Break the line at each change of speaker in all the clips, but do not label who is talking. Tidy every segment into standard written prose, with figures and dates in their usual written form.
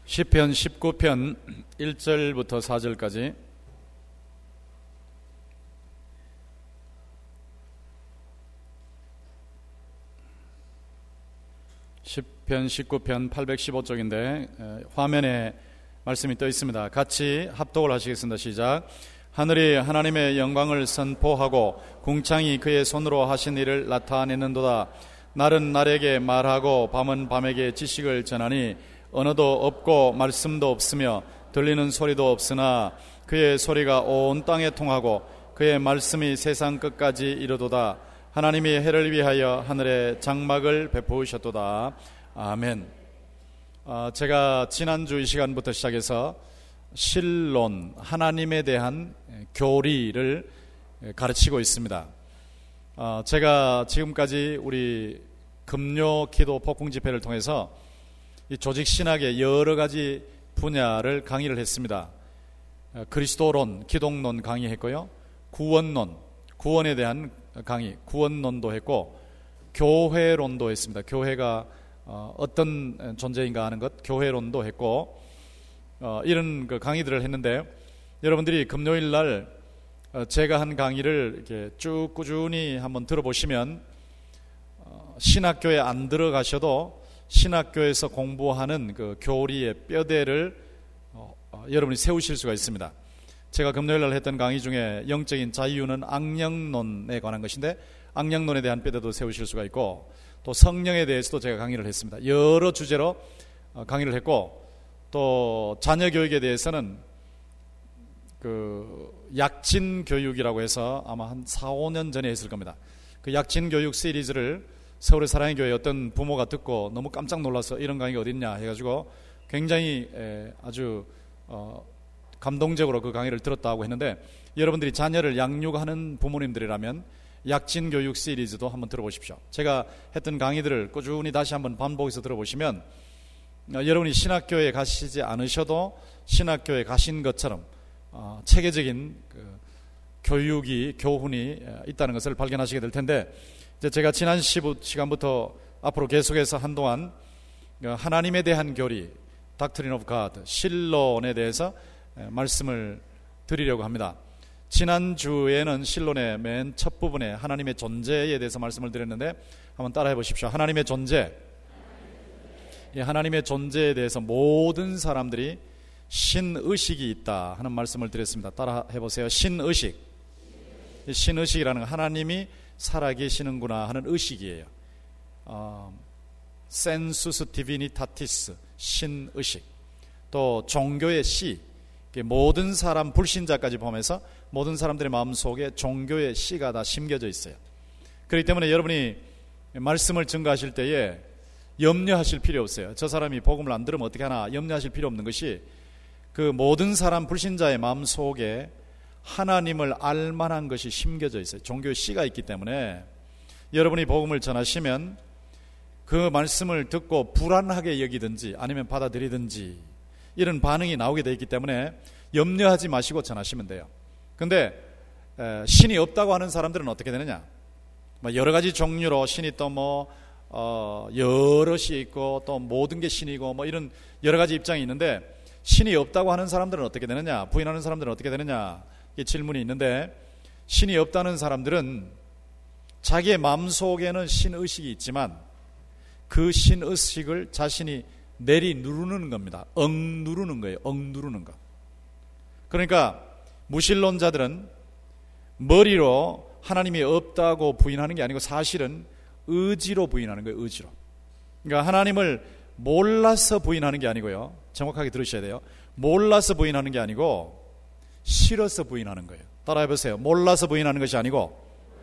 시편 19편 1절부터 4절까지 시편 19편 815쪽인데 화면에 말씀이 떠 있습니다. 같이 합독을 하시겠습니다. 시작. 하늘이 하나님의 영광을 선포하고 궁창이 그의 손으로 하신 일을 나타내는도다. 날은 날에게 말하고 밤은 밤에게 지식을 전하니 언어도 없고 말씀도 없으며 들리는 소리도 없으나 그의 소리가 온 땅에 통하고 그의 말씀이 세상 끝까지 이르도다. 하나님이 해를 위하여 하늘에 장막을 베푸셨도다. 아멘. 제가 지난주 이 시간부터 시작해서 신론, 하나님에 대한 교리를 가르치고 있습니다. 제가 지금까지 우리 금요 기도 폭풍 집회를 통해서 이 조직 신학의 여러 가지 분야를 강의를 했습니다. 그리스도론, 기독론 강의했고요. 구원론, 구원에 대한 강의, 구원론도 했고 교회론도 했습니다. 교회가 어떤 존재인가 하는 것, 교회론도 했고 이런 그 강의들을 했는데 여러분들이 금요일 날 제가 한 강의를 이렇게 쭉 꾸준히 한번 들어보시면 신학교에 안 들어가셔도 신학교에서 공부하는 그 교리의 뼈대를 여러분이 세우실 수가 있습니다. 제가 금요일 날 했던 강의 중에 영적인 자유는 악령론에 관한 것인데 악령론에 대한 뼈대도 세우실 수가 있고 또 성령에 대해서도 제가 강의를 했습니다. 여러 주제로 강의를 했고 또 자녀 교육에 대해서는 그 약진 교육이라고 해서 아마 한 4, 5년 전에 했을 겁니다. 그 약진 교육 시리즈를 서울의 사랑의 교회 어떤 부모가 듣고 너무 깜짝 놀라서 이런 강의가 어딨냐 해가지고 굉장히 아주 감동적으로 그 강의를 들었다고 했는데 여러분들이 자녀를 양육하는 부모님들이라면 약진 교육 시리즈도 한번 들어보십시오. 제가 했던 강의들을 꾸준히 다시 한번 반복해서 들어보시면 여러분이 신학교에 가시지 않으셔도 신학교에 가신 것처럼 체계적인 그 교육이 교훈이 있다는 것을 발견하시게 될 텐데 이제 제가 지난 시간부터 앞으로 계속해서 한동안 하나님에 대한 교리, Doctrine of God, 신론에 대해서 말씀을 드리려고 합니다. 지난주에는 신론의 맨 첫 부분에 하나님의 존재에 대해서 말씀을 드렸는데 한번 따라해 보십시오. 하나님의 존재. 하나님의 존재에 대해서 모든 사람들이 신의식이 있다 하는 말씀을 드렸습니다. 따라해 보세요. 신의식. 신의식이라는 건 하나님이 살아계시는구나 하는 의식이에요. Sensus Divinitatis, 신의식. 또 종교의 씨, 모든 사람 불신자까지 포함해서 모든 사람들의 마음속에 종교의 씨가 다 심겨져 있어요. 그렇기 때문에 여러분이 말씀을 증거하실 때에 염려하실 필요 없어요. 저 사람이 복음을 안 들으면 어떻게 하나 염려하실 필요 없는 것이 그 모든 사람 불신자의 마음속에 하나님을 알만한 것이 심겨져 있어요. 종교의 씨가 있기 때문에 여러분이 복음을 전하시면 그 말씀을 듣고 불안하게 여기든지 아니면 받아들이든지 이런 반응이 나오게 되어 있기 때문에 염려하지 마시고 전하시면 돼요. 근데 신이 없다고 하는 사람들은 어떻게 되느냐? 여러 가지 종류로 신이 또 여럿이 있고 또 모든 게 신이고 이런 여러 가지 입장이 있는데 신이 없다고 하는 사람들은 어떻게 되느냐? 부인하는 사람들은 어떻게 되느냐? 이 질문이 있는데 신이 없다는 사람들은 자기의 마음속에는 신의식이 있지만 그 신의식을 자신이 내리 누르는 겁니다. 누르는 거예요. 누르는 거. 그러니까 무신론자들은 머리로 하나님이 없다고 부인하는 게 아니고 사실은 의지로 부인하는 거예요. 의지로. 그러니까 하나님을 몰라서 부인하는 게 아니고요. 정확하게 들으셔야 돼요. 몰라서 부인하는 게 아니고 싫어서 부인하는 거예요. 따라해 보세요. 몰라서 부인하는 것이 아니고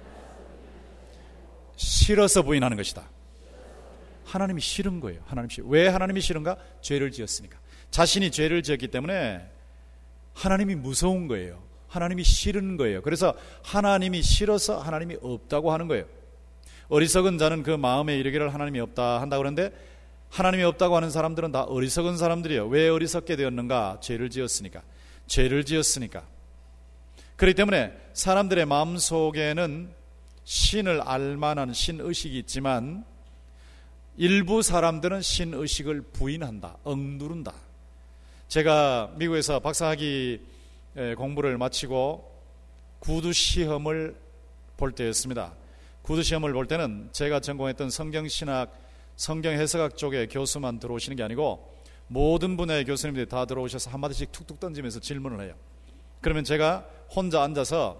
싫어서 부인하는 것이다. 하나님이 싫은 거예요. 왜 하나님이 싫은가? 죄를 지었으니까. 자신이 죄를 지었기 때문에 하나님이 무서운 거예요. 하나님이 싫은 거예요. 그래서 하나님이 싫어서 하나님이 없다고 하는 거예요. 어리석은 자는 그 마음에 이르기를 하나님이 없다 한다고 그러는데 하나님이 없다고 하는 사람들은 다 어리석은 사람들이에요. 왜 어리석게 되었는가? 죄를 지었으니까. 그렇기 때문에 사람들의 마음속에는 신을 알만한 신의식이 있지만 일부 사람들은 신의식을 부인한다, 억누른다. 제가 미국에서 박사학위 공부를 마치고 구두 시험을 볼 때였습니다. 구두 시험을 볼 때는 제가 전공했던 성경신학, 성경해석학 쪽의 교수만 들어오시는 게 아니고 모든 분야의 교수님들이 다 들어오셔서 한마디씩 툭툭 던지면서 질문을 해요. 그러면 제가 혼자 앉아서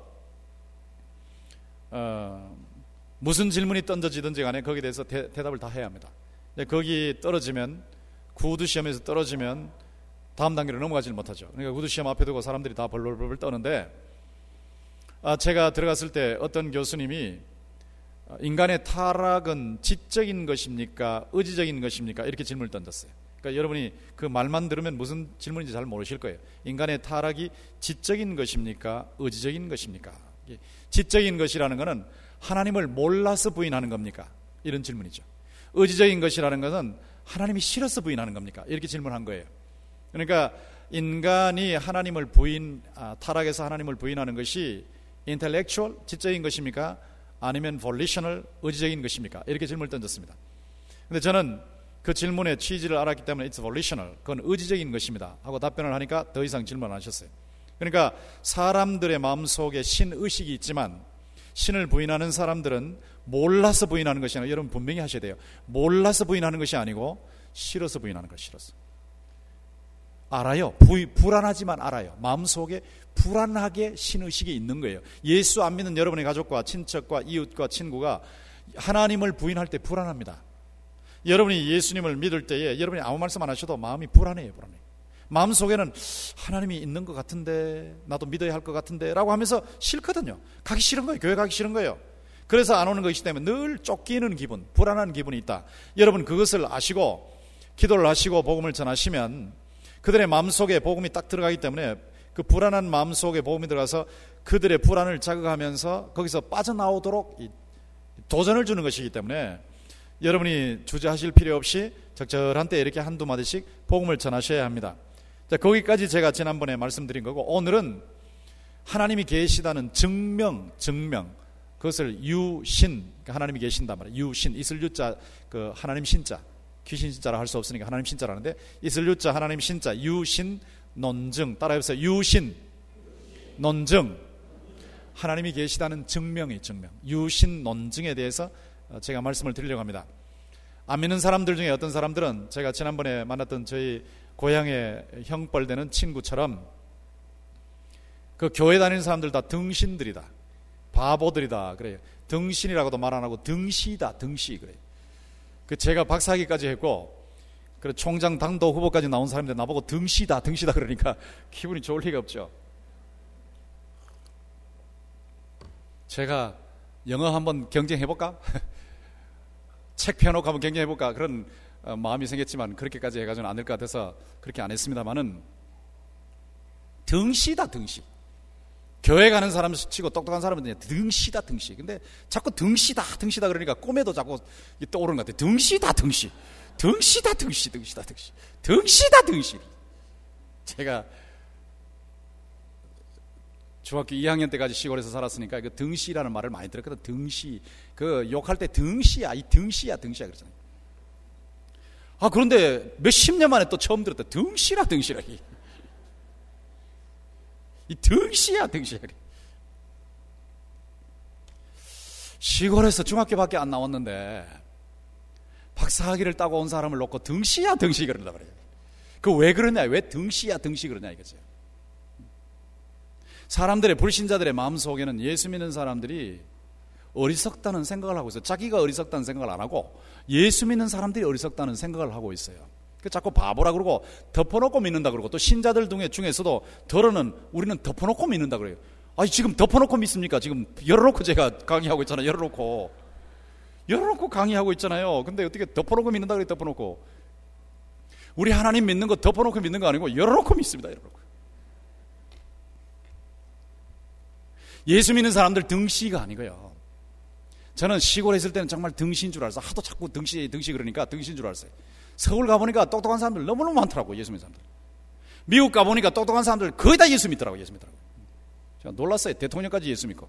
무슨 질문이 던져지든지 간에 거기에 대해서 대답을 다 해야 합니다. 거기 떨어지면, 구두 시험에서 떨어지면 다음 단계로 넘어가지 못하죠. 그러니까 구두 시험 앞에 두고 사람들이 다 벌벌벌 떠는데, 제가 들어갔을 때 어떤 교수님이 인간의 타락은 지적인 것입니까? 의지적인 것입니까? 이렇게 질문을 던졌어요. 그러니까 여러분이 그 말만 들으면 무슨 질문인지 잘 모르실 거예요. 인간의 타락이 지적인 것입니까? 의지적인 것입니까? 지적인 것이라는 것은 하나님을 몰라서 부인하는 겁니까? 이런 질문이죠. 의지적인 것이라는 것은 하나님이 싫어서 부인하는 겁니까? 이렇게 질문한 거예요. 그러니까 인간이 하나님을 타락해서 하나님을 부인하는 것이 intellectual, 지적인 것입니까? 아니면 volitional, 의지적인 것입니까? 이렇게 질문을 던졌습니다. 근데 저는 그 질문의 취지를 알았기 때문에 it's volitional, 그건 의지적인 것입니다 하고 답변을 하니까 더 이상 질문 안 하셨어요. 그러니까 사람들의 마음속에 신의식이 있지만 신을 부인하는 사람들은 몰라서 부인하는 것이 아니라, 여러분 분명히 하셔야 돼요. 몰라서 부인하는 것이 아니고 싫어서 부인하는 것, 싫어서. 알아요. 불안하지만 알아요. 마음속에 불안하게 신의식이 있는 거예요. 예수 안 믿는 여러분의 가족과 친척과 이웃과 친구가 하나님을 부인할 때 불안합니다. 여러분이 예수님을 믿을 때에 여러분이 아무 말씀 안 하셔도 마음이 불안해요. 마음속에는 하나님이 있는 것 같은데, 나도 믿어야 할 것 같은데 라고 하면서 싫거든요. 가기 싫은 거예요. 교회 가기 싫은 거예요. 그래서 안 오는 것이기 때문에 늘 쫓기는 기분, 불안한 기분이 있다. 여러분 그것을 아시고 기도를 하시고 복음을 전하시면 그들의 마음속에 복음이 딱 들어가기 때문에 그 불안한 마음속에 복음이 들어가서 그들의 불안을 자극하면서 거기서 빠져나오도록 도전을 주는 것이기 때문에 여러분이 주저하실 필요 없이 적절한 때 이렇게 한두 마디씩 복음을 전하셔야 합니다. 자, 거기까지 제가 지난번에 말씀드린 거고, 오늘은 하나님이 계시다는 증명, 그것을 유신, 하나님이 계신단 말이에요. 유신, 있을 유자, 그 하나님 신자, 귀신 신자라 할 수 없으니까 하나님 신자라는데, 있을 유자 하나님 신자, 유신 논증, 따라해보세요. 유신 논증, 하나님이 계시다는 증명이 증명, 유신 논증에 대해서 제가 말씀을 드리려고 합니다. 안 믿는 사람들 중에 어떤 사람들은 제가 지난번에 만났던 저희 고향의 형벌되는 친구처럼 그 교회 다니는 사람들 다 등신들이다, 바보들이다 그래요. 등신이라고도 말 안 하고 등시다, 등시 그래요. 그 제가 박사학위까지 했고 그 총장 당도 후보까지 나온 사람들 나보고 등시다 그러니까 기분이 좋을 리가 없죠. 제가 영어 한번 경쟁해볼까? 책 펴놓고 한번 경쟁해볼까? 그런 마음이 생겼지만 그렇게까지 해가지고는 안 될 것 같아서 그렇게 안 했습니다만은, 등시다, 등시. 교회 가는 사람 치고 똑똑한 사람은 등시다, 등시. 근데 자꾸 등시다 그러니까 꿈에도 자꾸 떠오르는 것 같아요. 등시다, 등시. 제가 중학교 2학년 때까지 시골에서 살았으니까 그 등시라는 말을 많이 들었거든. 등시. 그 욕할 때 등시야, 이 등시야 그러잖아요. 그런데 몇십 년 만에 또 처음 들었다. 등시라. 이 등시야. 시골에서 중학교밖에 안 나왔는데 박사학위를 따고 온 사람을 놓고 등시야 그런다 말이에요. 그 왜 그러냐, 왜 등시야 그러냐 이거죠. 사람들의, 불신자들의 마음속에는 예수 믿는 사람들이 어리석다는 생각을 하고 있어요. 자기가 어리석다는 생각을 안 하고 예수 믿는 사람들이 어리석다는 생각을 하고 있어요. 자꾸 바보라 그러고 덮어놓고 믿는다 그러고, 또 신자들 중에서도 더러는 우리는 덮어놓고 믿는다 그래요. 아니 지금 덮어놓고 믿습니까? 지금 열어놓고 제가 강의하고 있잖아요. 열어놓고 강의하고 있잖아요. 근데 어떻게 덮어놓고 믿는다 그래요? 덮어놓고. 우리 하나님 믿는 거 덮어놓고 믿는 거 아니고 열어놓고 믿습니다. 열어놓고. 예수 믿는 사람들 등시가 아니고요. 저는 시골에 있을 때는 정말 등시인 줄 알았어요. 하도 자꾸 등시 그러니까 등시인 줄 알았어요. 서울 가보니까 똑똑한 사람들 너무너무 많더라고요. 예수 믿는 사람들. 미국 가보니까 똑똑한 사람들 거의 다 예수 믿더라고요. 제가 놀랐어요. 대통령까지 예수 믿고,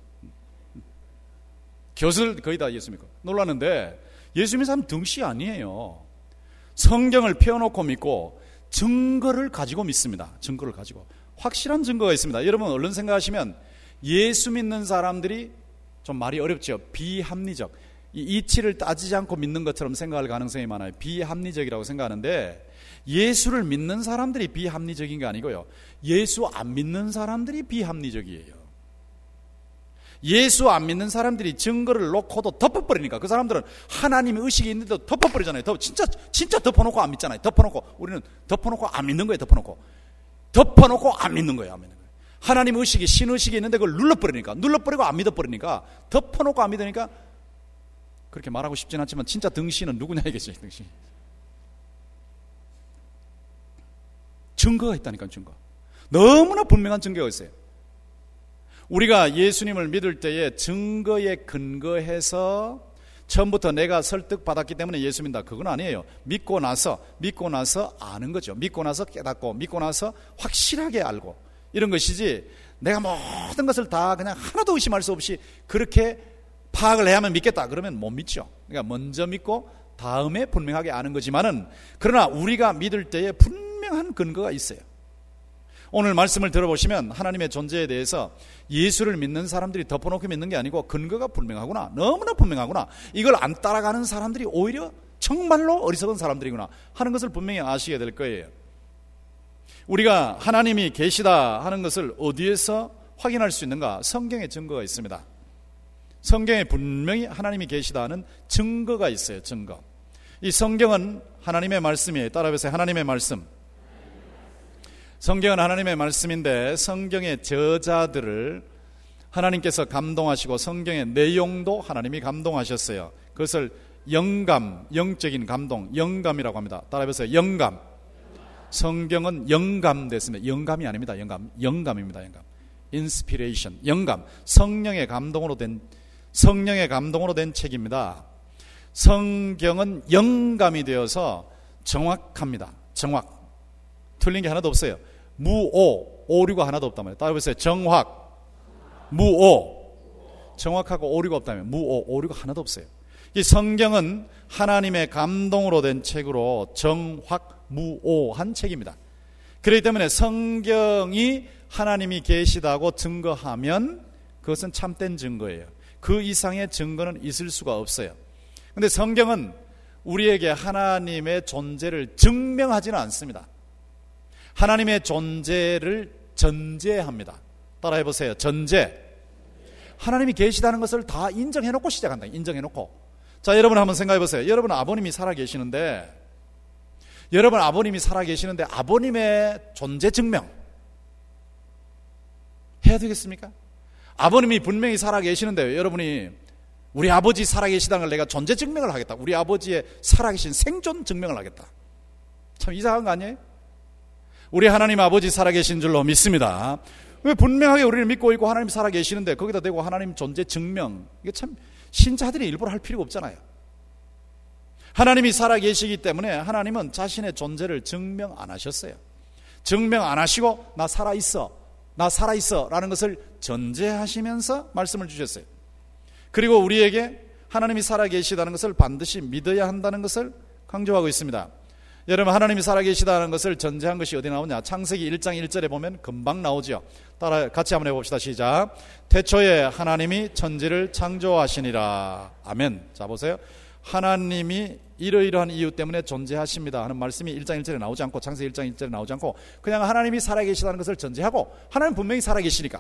교수들 거의 다 예수 믿고 놀랐는데, 예수 믿는 사람 등시 아니에요. 성경을 펴놓고 믿고 증거를 가지고 믿습니다. 증거를 가지고. 확실한 증거가 있습니다. 여러분 얼른 생각하시면 예수 믿는 사람들이 좀 말이 어렵죠. 비합리적. 이 이치를 따지지 않고 믿는 것처럼 생각할 가능성이 많아요. 비합리적이라고 생각하는데 예수를 믿는 사람들이 비합리적인 게 아니고요. 예수 안 믿는 사람들이 비합리적이에요. 예수 안 믿는 사람들이 증거를 놓고도 덮어버리니까 그 사람들은 하나님의 의식이 있는데도 덮어버리잖아요. 진짜 덮어놓고 안 믿잖아요. 우리는 덮어놓고 안 믿는 거예요. 덮어놓고 안 믿는 거예요. 안 믿는 거예요. 하나님 의식이 신의식이 있는데 그걸 눌러버리고 안 믿어버리니까 덮어놓고 안 믿으니까 그렇게 말하고 싶진 않지만 진짜 등신은 누구냐이겠어요. 등신. 증거가 있다니까요. 증거. 너무나 분명한 증거가 있어요. 우리가 예수님을 믿을 때에 증거에 근거해서 처음부터 내가 설득받았기 때문에 예수 믿는다. 그건 아니에요. 믿고 나서 아는 거죠. 믿고 나서 깨닫고 믿고 나서 확실하게 알고 이런 것이지 내가 모든 것을 다 그냥 하나도 의심할 수 없이 그렇게 파악을 해야만 믿겠다. 그러면 못 믿죠. 그러니까 먼저 믿고 다음에 분명하게 아는 거지만은 그러나 우리가 믿을 때에 분명한 근거가 있어요. 오늘 말씀을 들어보시면 하나님의 존재에 대해서 예수를 믿는 사람들이 덮어놓고 믿는 게 아니고 근거가 분명하구나. 너무나 분명하구나. 이걸 안 따라가는 사람들이 오히려 정말로 어리석은 사람들이구나 하는 것을 분명히 아시게 될 거예요. 우리가 하나님이 계시다 하는 것을 어디에서 확인할 수 있는가? 성경에 증거가 있습니다. 성경에 분명히 하나님이 계시다 하는 증거가 있어요. 증거. 이 성경은 하나님의 말씀이에요. 따라해보세요. 하나님의 말씀. 성경은 하나님의 말씀인데 성경의 저자들을 하나님께서 감동하시고 성경의 내용도 하나님이 감동하셨어요. 그것을 영감, 영적인 감동, 영감이라고 합니다. 따라해보세요. 영감. 성경은 영감됐습니다. 영감이 아닙니다. 영감입니다. 영감. 인스피레이션, 영감. 성령의 감동으로 된 책입니다. 성경은 영감이 되어서 정확합니다. 정확. 틀린 게 하나도 없어요. 무오, 오류가 하나도 없단 말이에요. 따라해보세요. 정확, 무오. 정확하고 오류가 없다면 무오, 오류가 하나도 없어요. 이 성경은 하나님의 감동으로 된 책으로 정확, 무오한 책입니다. 그렇기 때문에 성경이 하나님이 계시다고 증거하면 그것은 참된 증거예요. 그 이상의 증거는 있을 수가 없어요. 그런데 성경은 우리에게 하나님의 존재를 증명하지는 않습니다. 하나님의 존재를 전제합니다. 따라해보세요. 전제. 하나님이 계시다는 것을 다 인정해놓고 시작한다. 인정해놓고. 자, 여러분 한번 생각해보세요. 여러분 아버님이 살아계시는데 아버님의 존재 증명 해야 되겠습니까? 아버님이 분명히 살아계시는데 여러분이 우리 아버지 살아계시다는 걸 내가 존재 증명을 하겠다. 우리 아버지의 살아계신 생존 증명을 하겠다. 참 이상한 거 아니에요? 우리 하나님 아버지 살아계신 줄로 믿습니다. 왜 분명하게 우리를 믿고 있고 하나님 살아계시는데 거기다 대고 하나님 존재 증명, 이게 참 신자들이 일부러 할 필요가 없잖아요. 하나님이 살아계시기 때문에 하나님은 자신의 존재를 증명 안 하셨어요. 증명 안 하시고 나 살아있어 라는 것을 전제하시면서 말씀을 주셨어요. 그리고 우리에게 하나님이 살아계시다는 것을 반드시 믿어야 한다는 것을 강조하고 있습니다. 여러분 하나님이 살아계시다는 것을 전제한 것이 어디 나오냐? 창세기 1장 1절에 보면 금방 나오죠. 따라 같이 한번 해봅시다. 시작. 태초에 하나님이 천지를 창조하시니라. 아멘. 자 보세요. 하나님이 이러이러한 이유 때문에 존재하십니다 하는 말씀이 1장 1절에 나오지 않고 창세기 1장 1절에 나오지 않고 그냥 하나님이 살아계시다는 것을 전제하고 하나님 분명히 살아계시니까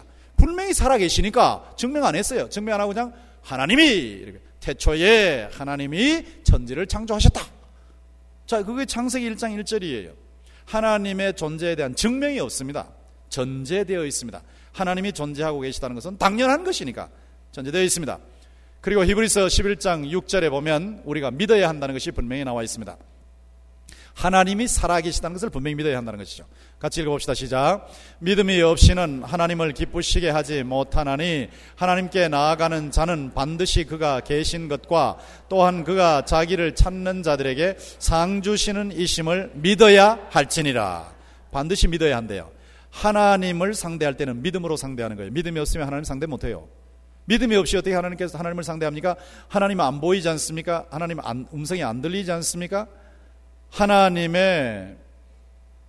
증명 안 했어요. 증명 안 하고 그냥 하나님이 이렇게 태초에 하나님이 천지를 창조하셨다. 자, 그게 창세기 1장 1절이에요. 하나님의 존재에 대한 증명이 없습니다. 전제되어 있습니다. 하나님이 존재하고 계시다는 것은 당연한 것이니까 전제되어 있습니다. 그리고 히브리서 11장 6절에 보면 우리가 믿어야 한다는 것이 분명히 나와 있습니다. 하나님이 살아계시다는 것을 분명히 믿어야 한다는 것이죠. 같이 읽어봅시다. 시작. 믿음이 없이는 하나님을 기쁘시게 하지 못하나니 하나님께 나아가는 자는 반드시 그가 계신 것과 또한 그가 자기를 찾는 자들에게 상 주시는 이심을 믿어야 할지니라. 반드시 믿어야 한대요. 하나님을 상대할 때는 믿음으로 상대하는 거예요. 믿음이 없으면 하나님 상대 못해요. 믿음이 없이 어떻게 하나님께서 하나님을 상대합니까? 하나님은 안 보이지 않습니까? 하나님 음성이 안 들리지 않습니까? 하나님의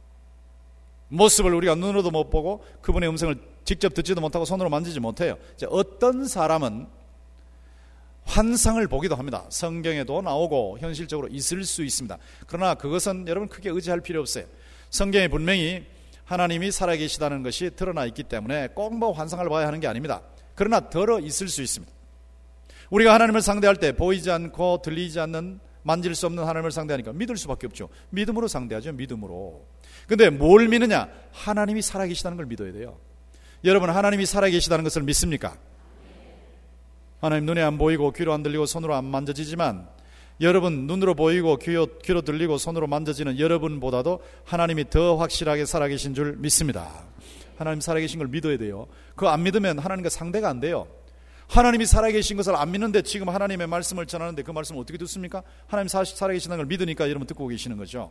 모습을 우리가 눈으로도 못 보고 그분의 음성을 직접 듣지도 못하고 손으로 만지지 못해요. 이제 어떤 사람은 환상을 보기도 합니다. 성경에도 나오고 현실적으로 있을 수 있습니다. 그러나 그것은 여러분 크게 의지할 필요 없어요. 성경에 분명히 하나님이 살아계시다는 것이 드러나 있기 때문에 꼭 뭐 환상을 봐야 하는 게 아닙니다. 그러나 들어 있을 수 있습니다. 우리가 하나님을 상대할 때 보이지 않고 들리지 않는, 만질 수 없는 하나님을 상대하니까 믿을 수밖에 없죠. 믿음으로 상대하죠. 믿음으로. 근데 뭘 믿느냐? 하나님이 살아계시다는 걸 믿어야 돼요. 여러분, 하나님이 살아계시다는 것을 믿습니까? 하나님 눈에 안 보이고 귀로 안 들리고 손으로 안 만져지지만 여러분 눈으로 보이고 귀로 들리고 손으로 만져지는 여러분보다도 하나님이 더 확실하게 살아계신 줄 믿습니다. 하나님 살아계신 걸 믿어야 돼요. 그거 안 믿으면 하나님과 상대가 안 돼요. 하나님이 살아계신 것을 안 믿는데 지금 하나님의 말씀을 전하는데 그 말씀을 어떻게 듣습니까? 하나님 살아계시다는 걸 믿으니까 여러분 듣고 계시는 거죠.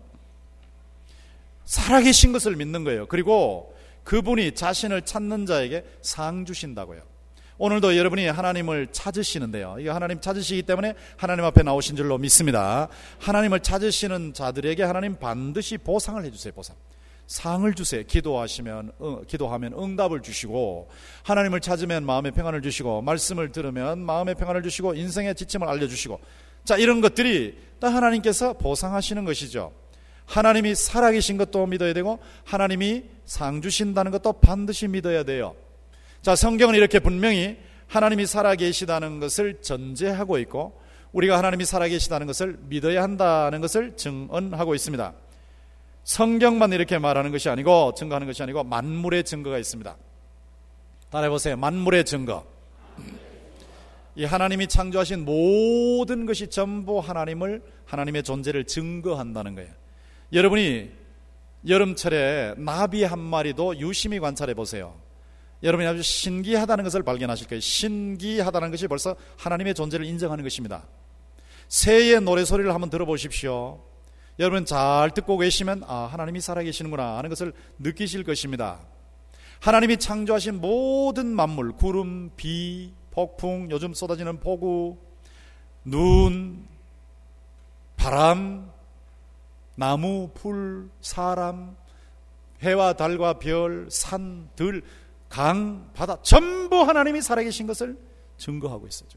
살아계신 것을 믿는 거예요. 그리고 그분이 자신을 찾는 자에게 상 주신다고요. 오늘도 여러분이 하나님을 찾으시는데요. 이게 하나님 찾으시기 때문에 하나님 앞에 나오신 줄로 믿습니다. 하나님을 찾으시는 자들에게 하나님 반드시 보상을 해주세요. 보상. 상을 주세요. 기도하면 응답을 주시고, 하나님을 찾으면 마음의 평안을 주시고, 말씀을 들으면 마음의 평안을 주시고, 인생의 지침을 알려주시고, 자, 이런 것들이 다 하나님께서 보상하시는 것이죠. 하나님이 살아계신 것도 믿어야 되고 하나님이 상 주신다는 것도 반드시 믿어야 돼요. 자, 성경은 이렇게 분명히 하나님이 살아계시다는 것을 전제하고 있고 우리가 하나님이 살아계시다는 것을 믿어야 한다는 것을 증언하고 있습니다. 성경만 이렇게 말하는 것이 아니고, 증거하는 것이 아니고 만물의 증거가 있습니다. 따라해보세요. 만물의 증거. 이 하나님이 창조하신 모든 것이 전부 하나님의 존재를 증거한다는 거예요. 여러분이 여름철에 나비 한 마리도 유심히 관찰해 보세요. 여러분이 아주 신기하다는 것을 발견하실 거예요. 신기하다는 것이 벌써 하나님의 존재를 인정하는 것입니다. 새의 노래소리를 한번 들어보십시오. 여러분 잘 듣고 계시면 하나님이 살아계시는구나 하는 것을 느끼실 것입니다. 하나님이 창조하신 모든 만물, 구름, 비, 폭풍, 요즘 쏟아지는 폭우, 눈, 바람, 나무, 풀, 사람, 해와 달과 별, 산, 들, 강, 바다, 전부 하나님이 살아계신 것을 증거하고 있어요.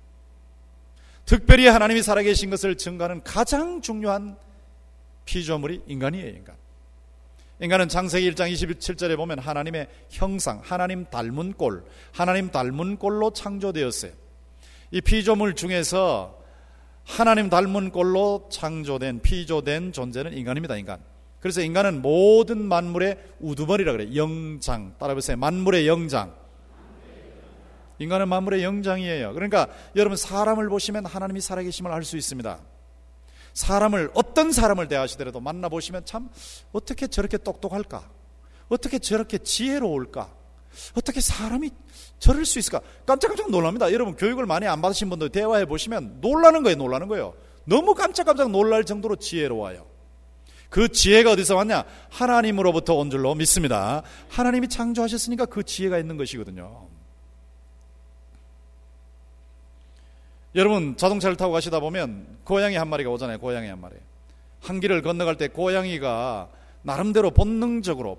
특별히 하나님이 살아계신 것을 증거하는 가장 중요한 피조물이 인간이에요. 인간은 창세기 1장 27절에 보면 하나님의 형상, 하나님 닮은 꼴로 창조되었어요. 이 피조물 중에서 하나님 닮은 꼴로 창조된, 피조된 존재는 인간입니다. 인간. 그래서 인간은 모든 만물의 우두머리라 그래요. 영장. 따라해보세요. 만물의 영장. 인간은 만물의 영장이에요. 그러니까 여러분 사람을 보시면 하나님이 살아계심을 알 수 있습니다. 어떤 사람을 대하시더라도 만나보시면 참 어떻게 저렇게 똑똑할까? 어떻게 저렇게 지혜로울까? 어떻게 사람이 저럴 수 있을까? 깜짝깜짝 놀랍니다. 여러분 교육을 많이 안 받으신 분들 대화해 보시면 놀라는 거예요. 너무 깜짝깜짝 놀랄 정도로 지혜로워요. 그 지혜가 어디서 왔냐? 하나님으로부터 온 줄로 믿습니다. 하나님이 창조하셨으니까 그 지혜가 있는 것이거든요. 여러분 자동차를 타고 가시다 보면 고양이 한 마리가 오잖아요. 고양이 한 마리. 한 길을 건너갈 때 고양이가 나름대로 본능적으로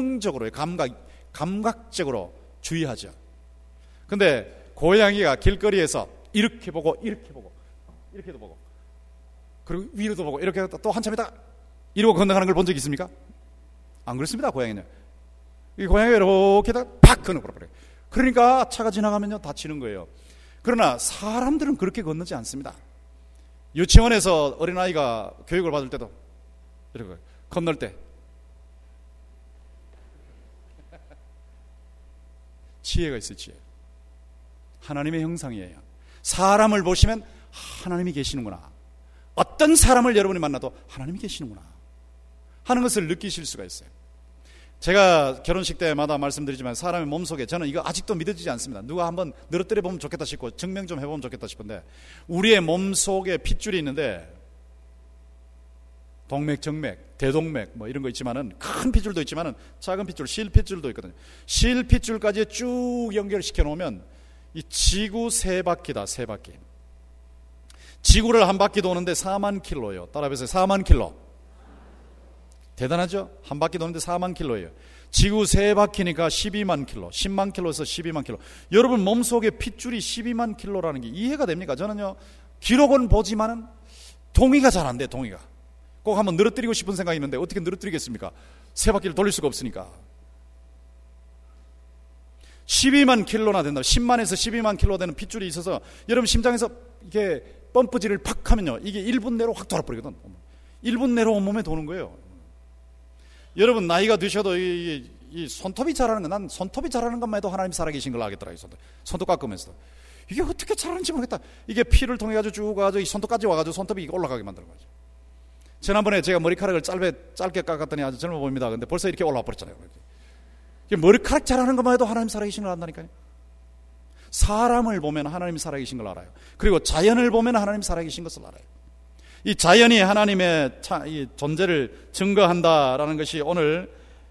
감각적으로 주의하죠. 근데 고양이가 길거리에서 이렇게 보고 이렇게도 보고 그리고 위로도 보고 이렇게 또 한참 있다가 이러고 건너가는 걸 본 적 있습니까? 안 그렇습니다. 고양이는 이 고양이가 이렇게다가 팍 건너버려요. 그러니까 차가 지나가면요 다치는 거예요. 그러나 사람들은 그렇게 건너지 않습니다. 유치원에서 어린아이가 교육을 받을 때도 이렇게 건널 때 지혜가 있어요. 지혜. 하나님의 형상이에요. 사람을 보시면 하나님이 계시는구나. 어떤 사람을 여러분이 만나도 하나님이 계시는구나 하는 것을 느끼실 수가 있어요. 제가 결혼식 때마다 말씀드리지만 사람의 몸속에 저는 이거 아직도 믿어지지 않습니다. 누가 한번 늘어뜨려 보면 좋겠다 싶고 증명 좀 해보면 좋겠다 싶은데 우리의 몸속에 핏줄이 있는데 동맥, 정맥, 대동맥 뭐 이런 거 있지만은 큰 핏줄도 있지만은 작은 핏줄, 실핏줄도 있거든요. 실핏줄까지 쭉 연결시켜 놓으면 이 지구 세 바퀴다. 세 바퀴. 지구를 한 바퀴 도는데 4만 킬로예요. 따라해보세요. 4만 킬로. 대단하죠? 한 바퀴 도는데 4만 킬로예요. 지구 3바퀴니까 12만 킬로, 10만 킬로에서 12만 킬로. 여러분 몸속에 핏줄이 12만 킬로라는 게 이해가 됩니까? 저는요, 기록은 보지만은 동의가 잘 안 돼, 동의가. 꼭 한번 늘어뜨리고 싶은 생각이 있는데 어떻게 늘어뜨리겠습니까? 3바퀴를 돌릴 수가 없으니까. 12만 킬로나 된다. 10만에서 12만 킬로 되는 핏줄이 있어서 여러분 심장에서 이게 펌프질을 팍 하면요, 이게 1분 내로 확 돌아버리거든. 1분 내로 온몸에 도는 거예요. 여러분 나이가 드셔도 이 손톱이 자라는 거, 난 손톱이 자라는 것만 해도 하나님 살아계신 걸 알겠더라. 손톱 깎으면서 이게 어떻게 자라는지 모르겠다. 이게 피를 통해 가지고 쭉 가지고 이 손톱까지 와가지고 손톱이 올라가게 만드는 거죠. 지난번에 제가 머리카락을 짧게 깎았더니 아주 젊어 보입니다. 근데 벌써 이렇게 올라와 버렸잖아요. 머리카락 자라는 것만 해도 하나님 살아계신 걸 안다니까요. 사람을 보면 하나님 살아계신 걸 알아요. 그리고 자연을 보면 하나님 살아계신 것을 알아요. 이 자연이 하나님의 이 존재를 증거한다라는 것이 오늘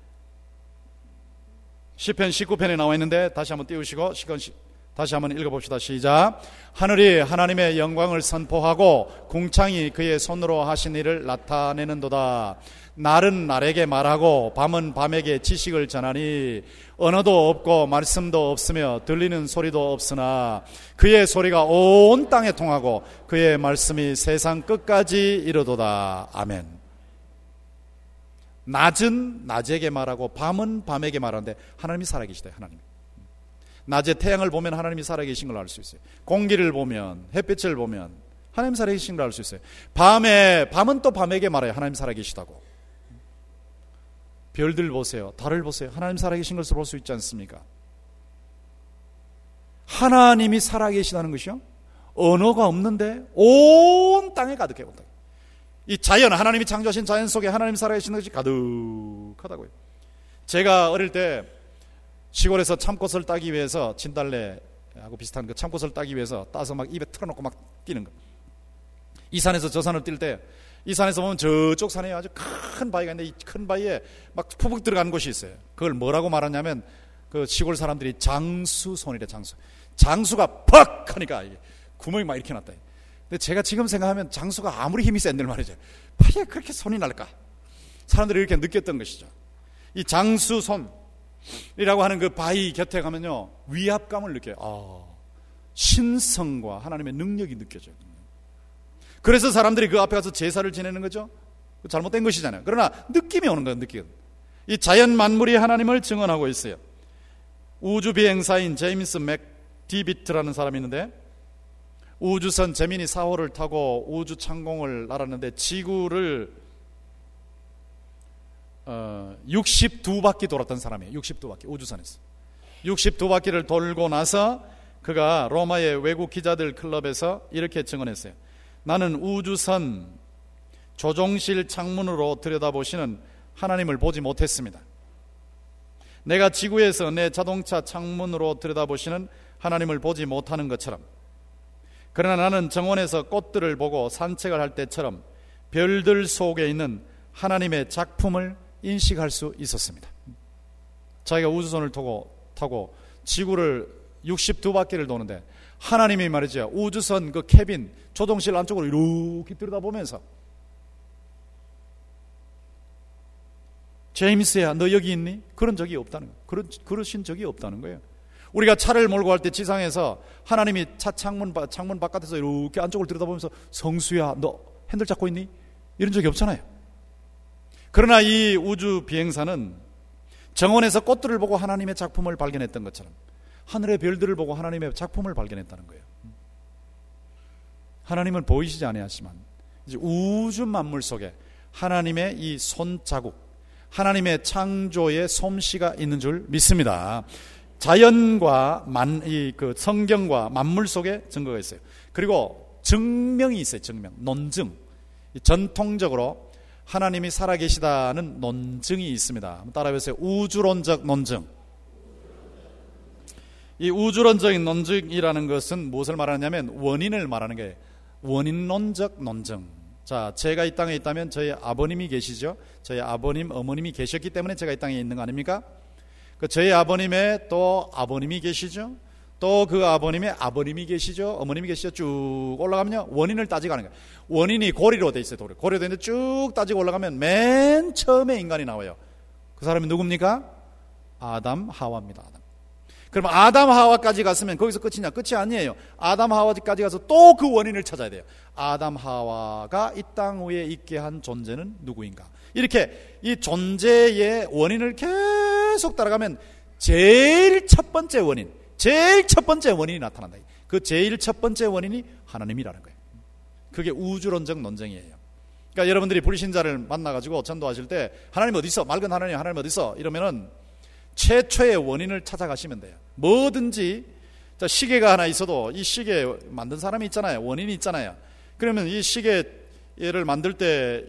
시편 19편에 나와 있는데, 다시 한번 띄우시고 다시 한번 읽어봅시다. 시작. 하늘이 하나님의 영광을 선포하고 궁창이 그의 손으로 하신 일을 나타내는도다. 날은 날에게 말하고 밤은 밤에게 지식을 전하니 언어도 없고 말씀도 없으며 들리는 소리도 없으나 그의 소리가 온 땅에 통하고 그의 말씀이 세상 끝까지 이르도다. 아멘. 낮은 낮에게 말하고 밤은 밤에게 말하는데 하나님이 살아계시다. 하나님. 낮에 태양을 보면 하나님이 살아계신 걸 알 수 있어요. 공기를 보면, 햇빛을 보면 하나님 살아계신 걸 알 수 있어요. 밤은 또 밤에게 말해요. 하나님 살아계시다고. 별들 보세요. 달을 보세요. 하나님 살아계신 것을 볼 수 있지 않습니까? 하나님이 살아계시다는 것이요, 언어가 없는데 온 땅에 가득해요. 이 자연, 하나님이 창조하신 자연 속에 하나님 살아계신 것이 가득하다고요. 제가 어릴 때 시골에서 참꽃을 따기 위해서, 진달래하고 비슷한 그 참꽃을 따기 위해서 따서 막 입에 틀어놓고 막 뛰는 거. 이 산에서 저 산을 뛸 때, 이 산에서 보면 저쪽 산에 아주 큰 바위가 있는데 이 큰 바위에 막 푹푹 들어가는 곳이 있어요. 그걸 뭐라고 말하냐면 그 시골 사람들이 장수손이래. 장수가 퍽 하니까 구멍이 막 이렇게 났다. 근데 제가 지금 생각하면 장수가 아무리 힘이 센들 말이죠, 왜 그렇게 손이 날까? 사람들이 이렇게 느꼈던 것이죠. 이 장수손이라고 하는 그 바위 곁에 가면요, 위압감을 느껴요. 신성과 하나님의 능력이 느껴져요. 그래서 사람들이 그 앞에 가서 제사를 지내는 거죠. 잘못된 것이잖아요. 그러나 느낌이 오는 거예요. 느낌. 이 자연 만물이 하나님을 증언하고 있어요. 우주 비행사인 제임스 맥디비트라는 사람이 있는데, 우주선 제미니 4호를 타고 우주 창공을 날았는데 지구를 62바퀴 돌았던 사람이에요. 62바퀴 우주선에서 62바퀴를 돌고 나서 그가 로마의 외국 기자들 클럽에서 이렇게 증언했어요. 나는 우주선 조종실 창문으로 들여다보시는 하나님을 보지 못했습니다. 내가 지구에서 내 자동차 창문으로 들여다보시는 하나님을 보지 못하는 것처럼, 그러나 나는 정원에서 꽃들을 보고 산책을 할 때처럼 별들 속에 있는 하나님의 작품을 인식할 수 있었습니다. 자기가 우주선을 타고 지구를 62바퀴를 도는데 하나님이 말이죠, 우주선 그 캐빈 조종실 안쪽으로 이렇게 들여다보면서 제임스야 너 여기 있니? 그런 적이 없다는 거예요. 그러신 적이 없다는 거예요. 우리가 차를 몰고 갈 때 지상에서 하나님이 차 창문 바깥에서 이렇게 안쪽을 들여다보면서 성수야 너 핸들 잡고 있니? 이런 적이 없잖아요. 그러나 이 우주 비행사는 정원에서 꽃들을 보고 하나님의 작품을 발견했던 것처럼 하늘의 별들을 보고 하나님의 작품을 발견했다는 거예요. 하나님은 보이시지 아니하지만 이제 우주 만물 속에 하나님의 이 손자국, 하나님의 창조의 솜씨가 있는 줄 믿습니다. 자연과 그 성경과 만물 속에 증거가 있어요. 그리고 증명이 있어요. 증명, 논증. 전통적으로 하나님이 살아계시다는 논증이 있습니다. 한번 따라해보세요. 우주론적 논증. 이 우주론적인 논증이라는 것은 무엇을 말하냐면 원인을 말하는 거예요. 원인론적 논증. 자, 제가 이 땅에 있다면 저희 아버님이 계시죠. 저희 아버님, 어머님이 계셨기 때문에 제가 이 땅에 있는 거 아닙니까? 그 저희 아버님의 또 아버님이 계시죠. 또 그 아버님의 아버님이 계시죠. 어머님이 계시죠. 쭉 올라가면요. 원인을 따지고 하는 거예요. 원인이 고리로 돼 있어요. 고리로 돼 있는데 쭉 따지고 올라가면 맨 처음에 인간이 나와요. 그 사람이 누굽니까? 아담, 하와입니다. 아담. 그럼 아담, 하와까지 갔으면 거기서 끝이냐? 끝이 아니에요. 아담, 하와까지 가서 또 그 원인을 찾아야 돼요. 아담, 하와가 이 땅 위에 있게 한 존재는 누구인가? 이렇게 이 존재의 원인을 계속 따라가면 제일 첫 번째 원인이 나타난다. 그 제일 첫 번째 원인이 하나님이라는 거예요. 그게 우주론적 논쟁이에요. 그러니까 여러분들이 불신자를 만나가지고 전도하실 때 하나님 어디 있어? 맑은 하나님 어디 있어? 이러면은 최초의 원인을 찾아가시면 돼요. 뭐든지 시계가 하나 있어도 이 시계 만든 사람이 있잖아요. 원인이 있잖아요. 그러면 이 시계를 만들 때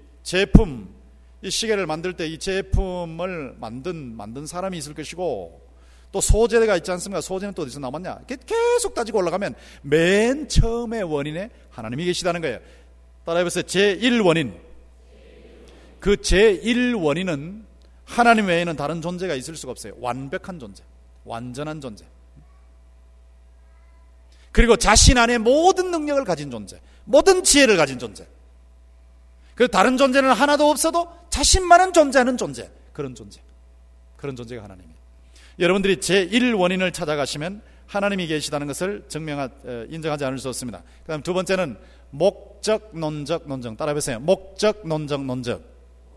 이 시계를 만들 때 이 제품을 만든 사람이 있을 것이고, 또 소재가 있지 않습니까? 소재는 또 어디서 나왔냐? 계속 따지고 올라가면 맨 처음의 원인에 하나님이 계시다는 거예요. 따라해보세요. 제1원인. 그 제1원인은 하나님 외에는 다른 존재가 있을 수가 없어요. 완벽한 존재, 완전한 존재. 그리고 자신 안에 모든 능력을 가진 존재, 모든 지혜를 가진 존재. 그 다른 존재는 하나도 없어도 자신만은 존재하는 존재. 그런 존재가 하나님이에요. 여러분들이 제1원인을 찾아가시면 하나님이 계시다는 것을 인정하지 않을 수 없습니다. 그 다음 두 번째는 목적, 논적, 논정. 따라해보세요. 목적, 논적, 논적.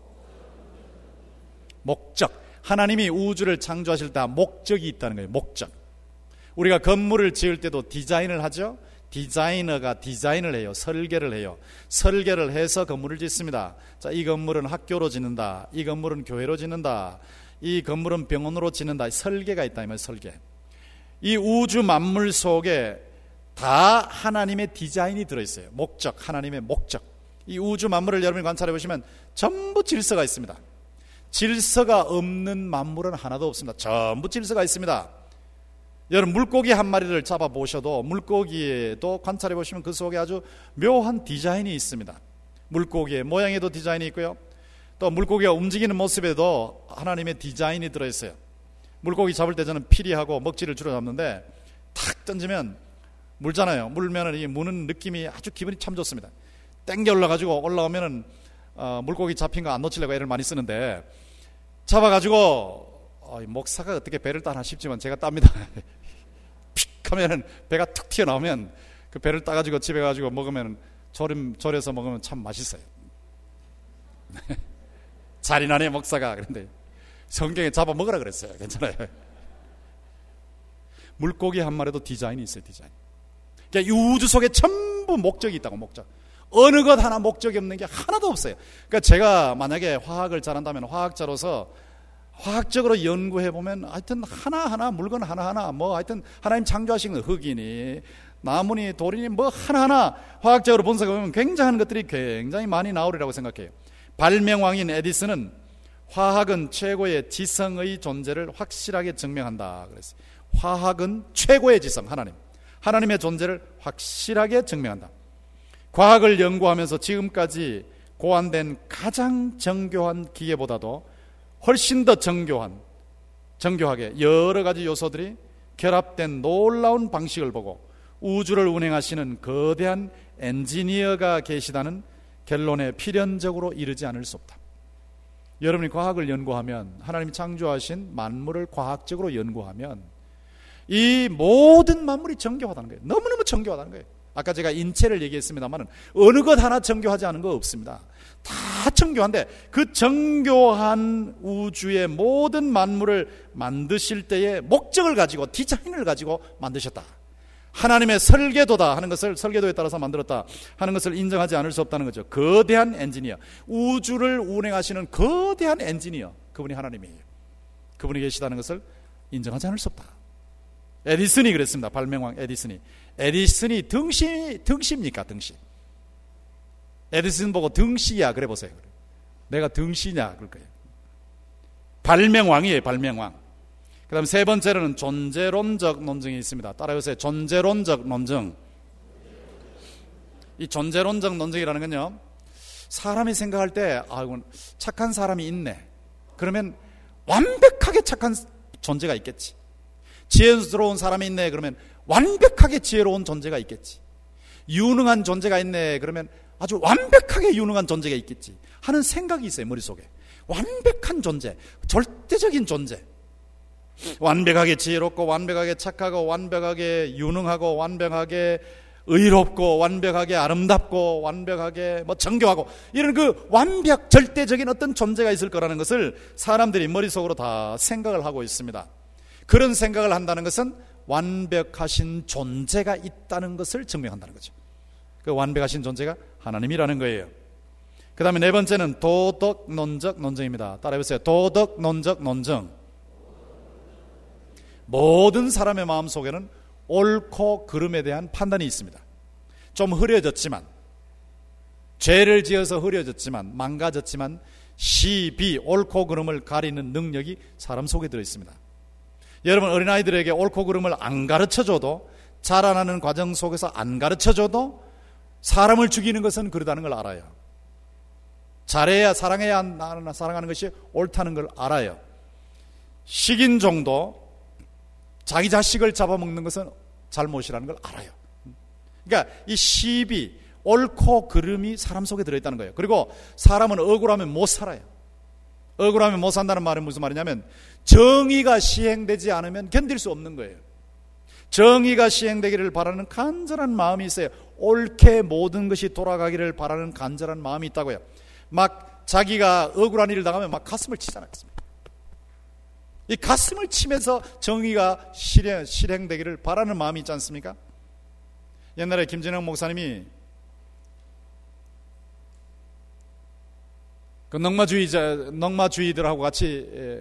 목적. 하나님이 우주를 창조하실 때 목적이 있다는 거예요. 목적. 우리가 건물을 지을 때도 디자인을 하죠. 디자이너가 디자인을 해요. 설계를 해요. 설계를 해서 건물을 짓습니다. 자, 이 건물은 학교로 짓는다. 이 건물은 교회로 짓는다. 이 건물은 병원으로 짓는다. 설계가 있다. 이 말 설계. 이 우주 만물 속에 다 하나님의 디자인이 들어있어요. 목적, 하나님의 목적. 이 우주 만물을 여러분이 관찰해 보시면 전부 질서가 있습니다. 질서가 없는 만물은 하나도 없습니다. 전부 질서가 있습니다. 여러분 물고기 한 마리를 잡아보셔도 물고기에도 관찰해 보시면 그 속에 아주 묘한 디자인이 있습니다. 물고기의 모양에도 디자인이 있고요. 또 물고기가 움직이는 모습에도 하나님의 디자인이 들어있어요. 물고기 잡을 때 저는 피리하고 먹지를 주로 잡는데 탁 던지면 물잖아요. 물면은 이 무는 느낌이 아주 기분이 참 좋습니다. 땡겨 올라가지고 올라오면은 물고기 잡힌 거 안 놓치려고 애를 많이 쓰는데 잡아가지고 목사가 어떻게 배를 따나 싶지만 제가 땁니다. 픽 하면은 배가 툭 튀어나오면 그 배를 따가지고 집에 가지고 먹으면 절여서 먹으면 참 맛있어요. 잔인하네 목사가. 그런데 성경에 잡아 먹으라 그랬어요. 괜찮아요. 물고기 한 마리도 디자인이 있어요. 디자인. 그러니까 이 우주 속에 전부 목적이 있다고. 목적. 어느 것 하나 목적이 없는 게 하나도 없어요. 그러니까 제가 만약에 화학을 잘한다면 화학자로서 화학적으로 연구해보면 하여튼 하나하나 물건 하나하나 뭐 하여튼 하나님 창조하신 거 흙이니 나무니 돌이니 뭐 하나하나 화학적으로 분석해보면 굉장한 것들이 굉장히 많이 나오리라고 생각해요. 발명왕인 에디슨은 화학은 최고의 지성의 존재를 확실하게 증명한다 그랬어요. 화학은 최고의 지성, 하나님의 존재를 확실하게 증명한다. 과학을 연구하면서 지금까지 고안된 가장 정교한 기계보다도 훨씬 더 정교하게 여러 가지 요소들이 결합된 놀라운 방식을 보고 우주를 운행하시는 거대한 엔지니어가 계시다는 결론에 필연적으로 이르지 않을 수 없다. 여러분이 과학을 연구하면, 하나님이 창조하신 만물을 과학적으로 연구하면 이 모든 만물이 정교하다는 거예요. 너무너무 정교하다는 거예요. 아까 제가 인체를 얘기했습니다만 어느 것 하나 정교하지 않은 거 없습니다. 다 정교한데 그 정교한 우주의 모든 만물을 만드실 때의 목적을 가지고 디자인을 가지고 만드셨다. 하나님의 설계도다 하는 것을, 설계도에 따라서 만들었다 하는 것을 인정하지 않을 수 없다는 거죠. 거대한 엔지니어, 우주를 운행하시는 거대한 엔지니어, 그분이 하나님이에요. 그분이 계시다는 것을 인정하지 않을 수 없다. 에디슨이 그랬습니다. 발명왕 에디슨이 등시입니까? 등시. 에디슨 보고 등시야 그래 보세요. 내가 등시냐 그럴 거예요. 발명왕이에요. 발명왕. 그 다음 세 번째로는 존재론적 논증이 있습니다. 따라해보세요. 존재론적 논증. 이 존재론적 논증이라는 건요, 사람이 생각할 때 이건 착한 사람이 있네. 그러면 완벽하게 착한 존재가 있겠지. 지혜스러운 사람이 있네 그러면 완벽하게 지혜로운 존재가 있겠지. 유능한 존재가 있네 그러면 아주 완벽하게 유능한 존재가 있겠지 하는 생각이 있어요. 머릿속에 완벽한 존재, 절대적인 존재, 완벽하게 지혜롭고 완벽하게 착하고 완벽하게 유능하고 완벽하게 의롭고 완벽하게 아름답고 완벽하게 정교하고 이런 그 완벽 절대적인 어떤 존재가 있을 거라는 것을 사람들이 머릿속으로 다 생각을 하고 있습니다. 그런 생각을 한다는 것은 완벽하신 존재가 있다는 것을 증명한다는 거죠. 그 완벽하신 존재가 하나님이라는 거예요. 그 다음에 네 번째는 도덕론적 논증입니다. 따라해보세요. 도덕론적 논증. 모든 사람의 마음속에는 옳고 그름에 대한 판단이 있습니다. 좀 흐려졌지만, 죄를 지어서 흐려졌지만, 망가졌지만 시비, 옳고 그름을 가리는 능력이 사람 속에 들어있습니다. 여러분, 어린아이들에게 옳고 그름을 안 가르쳐줘도, 자라나는 과정 속에서 안 가르쳐줘도 사람을 죽이는 것은 그러다는 걸 알아요. 잘해야, 사랑해야 사랑하는 것이 옳다는 걸 알아요. 식인종도 자기 자식을 잡아먹는 것은 잘못이라는 걸 알아요. 그러니까 이 시비, 옳고 그름이 사람 속에 들어있다는 거예요. 그리고 사람은 억울하면 못 살아요. 억울하면 못 산다는 말은 무슨 말이냐면 정의가 시행되지 않으면 견딜 수 없는 거예요. 정의가 시행되기를 바라는 간절한 마음이 있어요. 옳게 모든 것이 돌아가기를 바라는 간절한 마음이 있다고요. 막 자기가 억울한 일을 당하면 막 가슴을 치잖아요. 이 가슴을 치면서 정의가 실행되기를 바라는 마음이 있지 않습니까? 옛날에 김진영 목사님이 그 넝마주의들하고 같이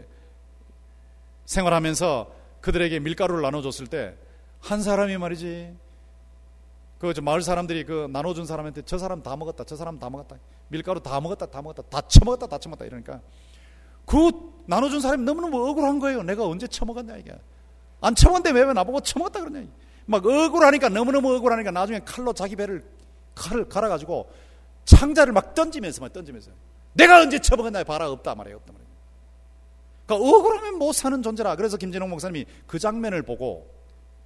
생활하면서 그들에게 밀가루를 나눠줬을 때 한 사람이 말이지 그 마을 사람들이 그 나눠준 사람한테 저 사람 다 먹었다, 저 사람 다 먹었다, 밀가루 다 먹었다, 다 처먹었다 이러니까 그 나눠준 사람이 너무너무 억울한 거예요. 내가 언제 처먹었냐 이게. 안 처먹었는데 왜 나보고 처먹었다 그러냐. 막 억울하니까, 너무너무 억울하니까 나중에 칼로 자기 배를 칼을 갈아가지고 창자를 막 던지면서 내가 언제 처먹었냐 봐라. 없다 말이에요. 그러니까 억울하면 못 사는 존재라. 그래서 김진홍 목사님이 그 장면을 보고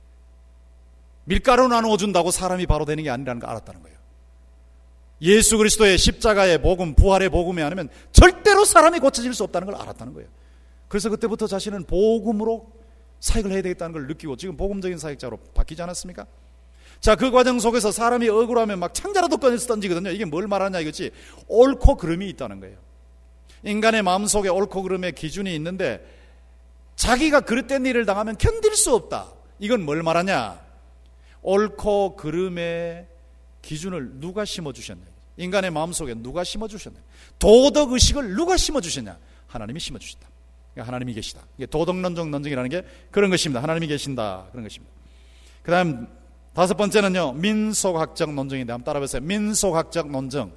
밀가루 나눠준다고 사람이 바로 되는 게 아니라는 걸 알았다는 거예요. 예수 그리스도의 십자가의 복음, 부활의 복음이 아니면 절대로 사람이 고쳐질 수 없다는 걸 알았다는 거예요. 그래서 그때부터 자신은 복음으로 사역을 해야 되겠다는 걸 느끼고 지금 복음적인 사역자로 바뀌지 않았습니까? 자, 그 과정 속에서 사람이 억울하면 막 창자라도 꺼내서 던지거든요. 이게 뭘 말하냐 이거지. 옳고 그름이 있다는 거예요. 인간의 마음속에 옳고 그름의 기준이 있는데 자기가 그릇된 일을 당하면 견딜 수 없다. 이건 뭘 말하냐? 옳고 그름의 기준을 누가 심어주셨냐? 인간의 마음속에 누가 심어주셨냐? 도덕의식을 누가 심어주셨냐? 하나님이 심어주셨다. 그러니까 하나님이 계시다. 이게 도덕론적 논증이라는 게 그런 것입니다. 하나님이 계신다. 그런 것입니다. 그 다음 다섯 번째는요, 민속학적 논증인데 한번 따라해보세요. 민속학적 논증.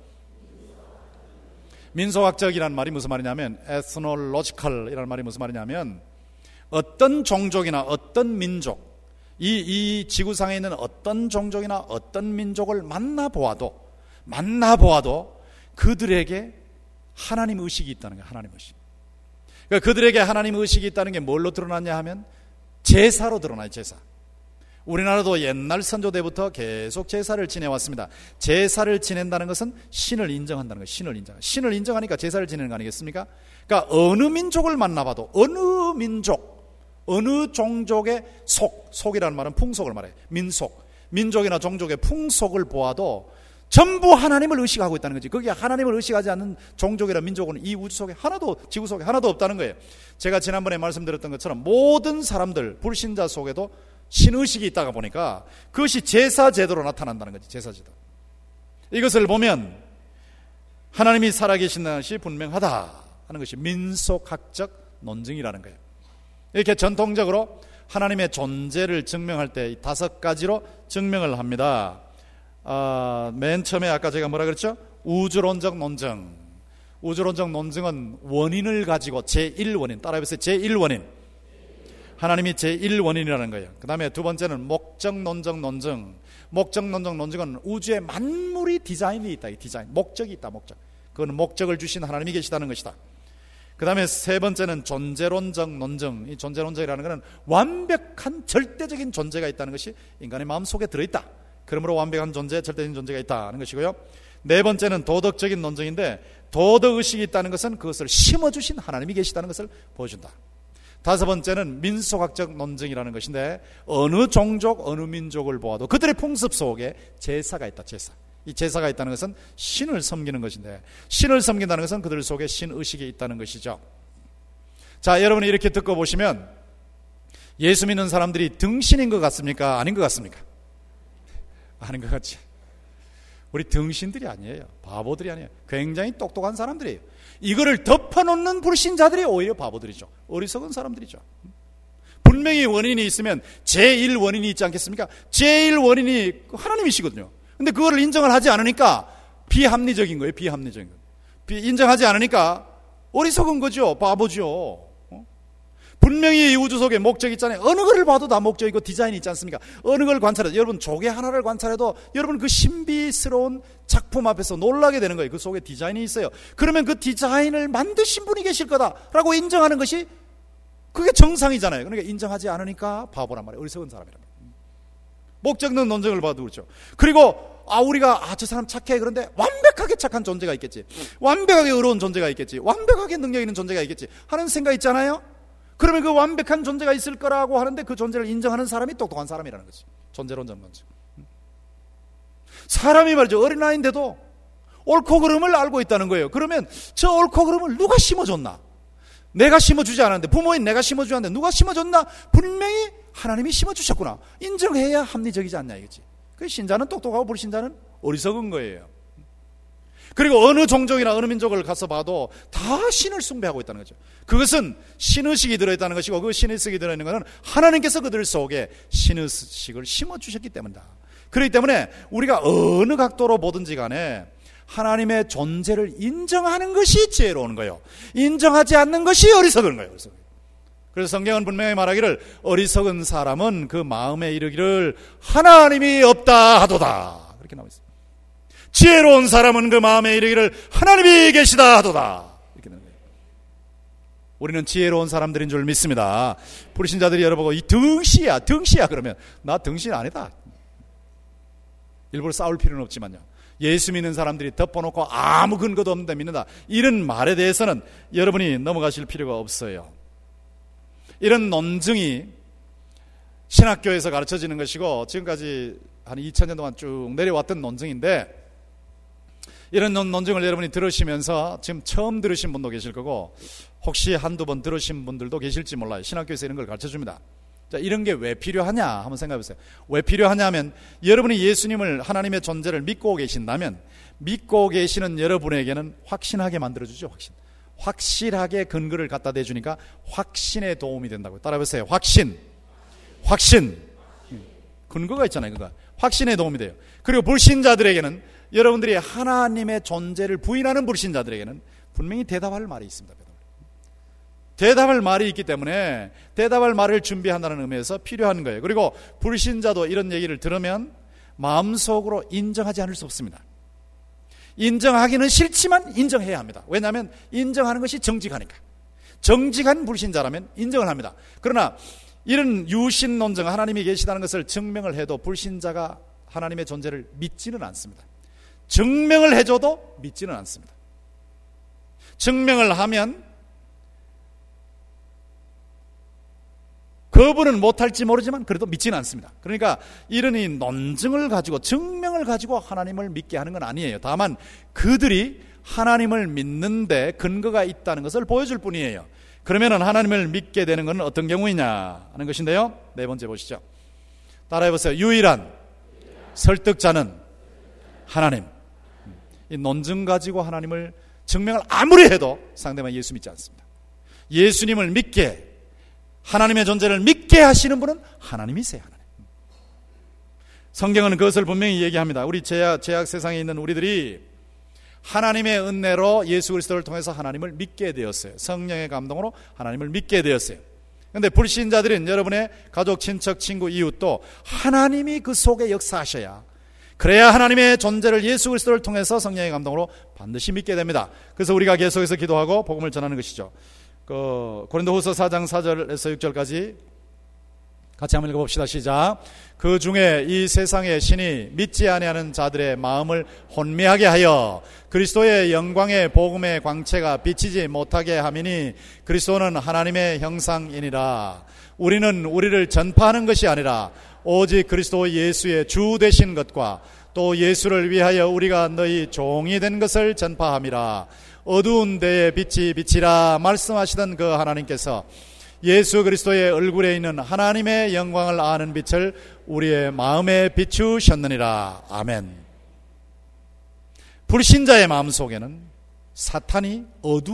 민속학적이라는 말이 무슨 말이냐면 ethnological이라는 말이 무슨 말이냐면 어떤 종족이나 어떤 민족, 이 지구상에 있는 어떤 종족이나 어떤 민족을 만나보아도 그들에게 하나님 의식이 있다는 거예요. 하나님 의식. 그러니까 그들에게 하나님 의식이 있다는 게 뭘로 드러났냐 하면 제사로 드러나요. 제사. 우리나라도 옛날 선조대부터 계속 제사를 지내왔습니다. 제사를 지낸다는 것은 신을 인정한다는 거예요. 신을 인정하니까 제사를 지내는 거 아니겠습니까? 그러니까 어느 민족을 만나봐도 어느 민족, 어느 종족의 속이라는 말은 풍속을 말해요. 민족이나 종족의 풍속을 보아도 전부 하나님을 의식하고 있다는 거지. 거기에 하나님을 의식하지 않는 종족이나 민족은 이 우주 속에 하나도, 지구 속에 하나도 없다는 거예요. 제가 지난번에 말씀드렸던 것처럼 모든 사람들, 불신자 속에도 신의식이 있다가 보니까 그것이 제사 제도로 나타난다는 거지. 제사 제도. 이것을 보면 하나님이 살아계신다는 것이 분명하다 하는 것이 민속학적 논증이라는 거예요. 이렇게 전통적으로 하나님의 존재를 증명할 때 5가지로 증명을 합니다. 맨 처음에 아까 제가 뭐라 그랬죠? 우주론적 논증. 우주론적 논증은 원인을 가지고 제1원인, 따라해보세요. 제1원인. 하나님이 제1원인이라는 거예요. 그 다음에 두 번째는 목적론적 논증. 목적론적 논증은 우주의 만물이 디자인이 있다. 디자인. 목적이 있다. 목적. 그건 목적을 주신 하나님이 계시다는 것이다. 그 다음에 세 번째는 존재론적 논증. 이 존재론적이라는 것은 완벽한 절대적인 존재가 있다는 것이 인간의 마음속에 들어있다. 그러므로 완벽한 존재, 절대적인 존재가 있다는 것이고요. 네 번째는 도덕적인 논증인데, 도덕의식이 있다는 것은 그것을 심어주신 하나님이 계시다는 것을 보여준다. 다섯 번째는 민속학적 논증이라는 것인데, 어느 종족, 어느 민족을 보아도 그들의 풍습 속에 제사가 있다. 제사. 이 제사가 있다는 것은 신을 섬기는 것인데, 신을 섬긴다는 것은 그들 속에 신의식이 있다는 것이죠. 자, 여러분이 이렇게 듣고 보시면 예수 믿는 사람들이 등신인 것 같습니까? 아닌 것 같습니까? 아닌 것 같지. 우리 등신들이 아니에요. 바보들이 아니에요. 굉장히 똑똑한 사람들이에요. 이거를 덮어놓는 불신자들이 오히려 바보들이죠. 어리석은 사람들이죠. 분명히 원인이 있으면 제1 원인이 있지 않겠습니까? 제1 원인이 하나님이시거든요. 근데 그거를 인정을 하지 않으니까 비합리적인 거예요. 비합리적인 거예요. 인정하지 않으니까 어리석은 거죠. 바보죠. 분명히 이 우주 속에 목적이 있잖아요. 어느 거를 봐도 다 목적이고 디자인이 있지 않습니까? 어느 걸 관찰해도, 여러분 조개 하나를 관찰해도 여러분 그 신비스러운 작품 앞에서 놀라게 되는 거예요. 그 속에 디자인이 있어요. 그러면 그 디자인을 만드신 분이 계실 거다라고 인정하는 것이 그게 정상이잖아요. 그러니까 인정하지 않으니까 바보란 말이에요. 어리석은 사람이란 말이에요. 목적론 논증을 봐도 그렇죠. 그리고 우리가 저 사람 착해. 그런데 완벽하게 착한 존재가 있겠지, 완벽하게 의로운 존재가 있겠지, 완벽하게 능력 있는 존재가 있겠지 하는 생각 있잖아요. 그러면 그 완벽한 존재가 있을 거라고 하는데 그 존재를 인정하는 사람이 똑똑한 사람이라는 거지. 존재론적 논증. 사람이 말이죠, 어린아이인데도 옳고 그름을 알고 있다는 거예요. 그러면 저 옳고 그름을 누가 심어줬나? 내가 심어주지 않았는데, 부모인 내가 심어주지 않았는데 누가 심어줬나? 분명히 하나님이 심어주셨구나. 인정해야 합리적이지 않냐 이거지. 그 신자는 똑똑하고 불신자는 어리석은 거예요. 그리고 어느 종족이나 어느 민족을 가서 봐도 다 신을 숭배하고 있다는 거죠. 그것은 신의식이 들어있다는 것이고, 그 신의식이 들어있는 것은 하나님께서 그들 속에 신의식을 심어주셨기 때문이다. 그렇기 때문에 우리가 어느 각도로 보든지 간에 하나님의 존재를 인정하는 것이 지혜로운 거예요. 인정하지 않는 것이 어리석은 거예요. 그래서 성경은 분명히 말하기를, 어리석은 사람은 그 마음에 이르기를 하나님이 없다 하도다, 그렇게 나와 있습니다. 지혜로운 사람은 그 마음에 이르기를 하나님이 계시다 하도다, 이렇게 되는 거예요. 우리는 지혜로운 사람들인 줄 믿습니다. 불신자들이 여러보고 이 등시야 그러면 나 등신 아니다. 일부러 싸울 필요는 없지만요, 예수 믿는 사람들이 덮어놓고 아무 근거도 없는데 믿는다, 이런 말에 대해서는 여러분이 넘어가실 필요가 없어요. 이런 논증이 신학교에서 가르쳐지는 것이고, 지금까지 한 2000년 동안 쭉 내려왔던 논증인데, 이런 논증을 여러분이 들으시면서 지금 처음 들으신 분도 계실 거고, 혹시 한두 번 들으신 분들도 계실지 몰라요. 신학교에서 이런 걸 가르쳐줍니다. 자, 이런 게 왜 필요하냐 한번 생각해 보세요. 왜 필요하냐 하면, 여러분이 예수님을, 하나님의 존재를 믿고 계신다면, 믿고 계시는 여러분에게는 확신하게 만들어주죠. 확실하게 근거를 갖다 대주니까 확신에 도움이 된다고요. 따라해보세요. 확신. 근거가 있잖아요. 그거 확신에 도움이 돼요. 그리고 불신자들에게는, 여러분들이 하나님의 존재를 부인하는 불신자들에게는 분명히 대답할 말이 있습니다. 대답할 말이 있기 때문에 대답할 말을 준비한다는 의미에서 필요한 거예요. 그리고 불신자도 이런 얘기를 들으면 마음속으로 인정하지 않을 수 없습니다. 인정하기는 싫지만 인정해야 합니다. 왜냐하면 인정하는 것이 정직하니까. 정직한 불신자라면 인정을 합니다. 그러나 이런 유신 논증, 하나님이 계시다는 것을 증명을 해도 불신자가 하나님의 존재를 믿지는 않습니다. 증명을 해줘도 믿지는 않습니다. 증명을 하면 거부는 못할지 모르지만 그래도 믿지는 않습니다. 그러니까 이런 이 논증을 가지고, 증명을 가지고 하나님을 믿게 하는 건 아니에요. 다만 그들이 하나님을 믿는데 근거가 있다는 것을 보여줄 뿐이에요. 그러면 하나님을 믿게 되는 것은 어떤 경우이냐 하는 것인데요, 네 번째 보시죠. 따라해보세요. 유일한 설득자는 하나님. 이 논증 가지고 하나님을 증명을 아무리 해도 상대방이 예수 믿지 않습니다. 예수님을 믿게, 하나님의 존재를 믿게 하시는 분은 하나님이세요. 하나님. 성경은 그것을 분명히 얘기합니다. 우리 죄악 세상에 있는 우리들이 하나님의 은혜로 예수 그리스도를 통해서 하나님을 믿게 되었어요. 성령의 감동으로 하나님을 믿게 되었어요. 그런데 불신자들은, 여러분의 가족, 친척, 친구, 이웃도 하나님이 그 속에 역사하셔야, 그래야 하나님의 존재를 예수 그리스도를 통해서 성령의 감동으로 반드시 믿게 됩니다. 그래서 우리가 계속해서 기도하고 복음을 전하는 것이죠. 고린도후서 4장 4절에서 6절까지 같이 한번 읽어봅시다. 시작. 그 중에 이 세상의 신이 믿지 아니하는 자들의 마음을 혼미하게 하여 그리스도의 영광의 복음의 광채가 비치지 못하게 함이니 그리스도는 하나님의 형상이니라. 우리는 우리를 전파하는 것이 아니라 오직 그리스도 예수의 주 되신 것과 또 예수를 위하여 우리가 너희 종이 된 것을 전파함이라. 어두운 데에 빛이 비치라 말씀하시던 그 하나님께서 예수 그리스도의 얼굴에 있는 하나님의 영광을 아는 빛을 우리의 마음에 비추셨느니라. 아멘. 불신자의 마음속에는 사탄이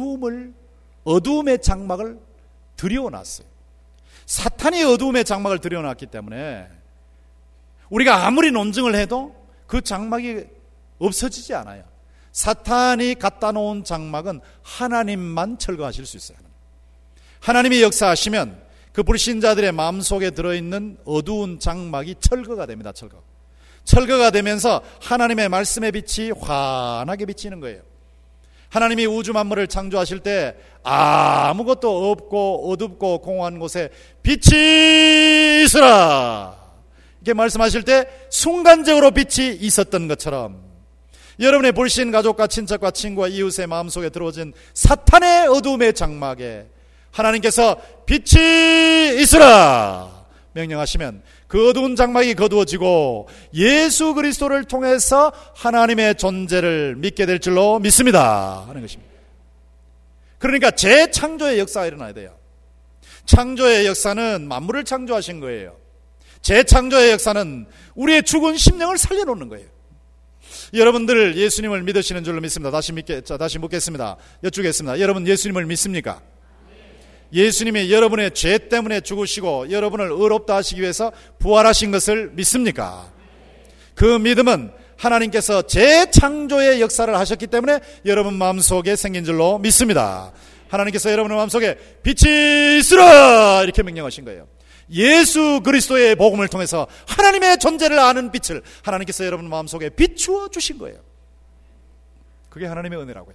어두움의 장막을 들여놨어요. 사탄이 어두움의 장막을 들여놨기 때문에 우리가 아무리 논증을 해도 그 장막이 없어지지 않아요. 사탄이 갖다 놓은 장막은 하나님만 철거하실 수 있어요. 하나님이 역사하시면 그 불신자들의 마음속에 들어있는 어두운 장막이 철거가 됩니다. 철거가 되면서 하나님의 말씀의 빛이 환하게 비치는 거예요. 하나님이 우주 만물을 창조하실 때 아무것도 없고 어둡고 공허한 곳에 빛이 있으라 이렇게 말씀하실 때 순간적으로 빛이 있었던 것처럼 여러분의 불신 가족과 친척과 친구와 이웃의 마음속에 들어오진 사탄의 어두움의 장막에 하나님께서 빛이 있으라 명령하시면 그 어두운 장막이 거두어지고 예수 그리스도를 통해서 하나님의 존재를 믿게 될 줄로 믿습니다 하는 것입니다. 그러니까 재창조의 역사가 일어나야 돼요. 창조의 역사는 만물을 창조하신 거예요. 재창조의 역사는 우리의 죽은 심령을 살려놓는 거예요. 여러분들 예수님을 믿으시는 줄로 믿습니다. 다시 묻겠습니다. 여쭙겠습니다. 여러분 예수님을 믿습니까? 예수님이 여러분의 죄 때문에 죽으시고 여러분을 의롭다 하시기 위해서 부활하신 것을 믿습니까? 그 믿음은 하나님께서 재창조의 역사를 하셨기 때문에 여러분 마음속에 생긴 줄로 믿습니다. 하나님께서 여러분의 마음속에 빛이 있으라 이렇게 명령하신 거예요. 예수 그리스도의 복음을 통해서 하나님의 존재를 아는 빛을 하나님께서 여러분 마음속에 비추어 주신 거예요. 그게 하나님의 은혜라고요.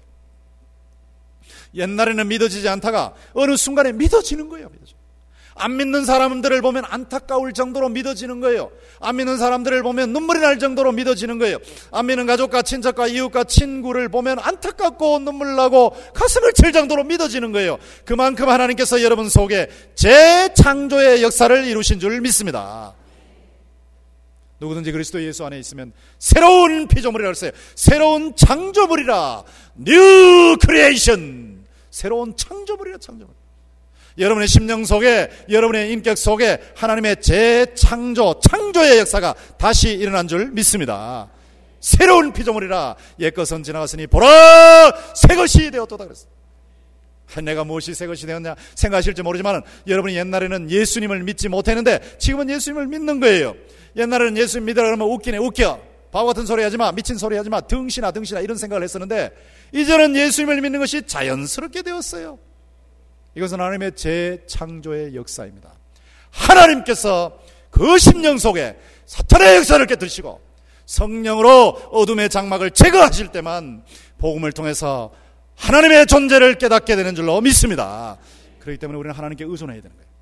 옛날에는 믿어지지 않다가 어느 순간에 믿어지는 거예요. 안 믿는 사람들을 보면 안타까울 정도로 믿어지는 거예요. 안 믿는 사람들을 보면 눈물이 날 정도로 믿어지는 거예요. 안 믿는 가족과 친척과 이웃과 친구를 보면 안타깝고 눈물 나고 가슴을 칠 정도로 믿어지는 거예요. 그만큼 하나님께서 여러분 속에 재창조의 역사를 이루신 줄 믿습니다. 누구든지 그리스도 예수 안에 있으면 새로운 피조물이라 그랬어요. 새로운 창조물이라. 뉴 크리에이션. 새로운 창조물이라 창조물. 여러분의 심령 속에 여러분의 인격 속에 하나님의 창조의 역사가 다시 일어난 줄 믿습니다. 새로운 피조물이라 옛것은 지나갔으니 보라 새것이 되었도다 그랬어요. 내가 무엇이 새것이 되었냐 생각하실지 모르지만 여러분이 옛날에는 예수님을 믿지 못했는데 지금은 예수님을 믿는 거예요. 옛날에는 예수님 믿으라 그러면 웃기네 웃겨 바보 같은 소리 하지마 미친 소리 하지마 등신아 이런 생각을 했었는데 이제는 예수님을 믿는 것이 자연스럽게 되었어요. 이것은 하나님의 재창조의 역사입니다. 하나님께서 그 심령 속에 사탄의 역사를 깨뜨리시고 성령으로 어둠의 장막을 제거하실 때만 복음을 통해서 하나님의 존재를 깨닫게 되는 줄로 믿습니다. 그렇기 때문에 우리는 하나님께 의존해야 되는 거예요.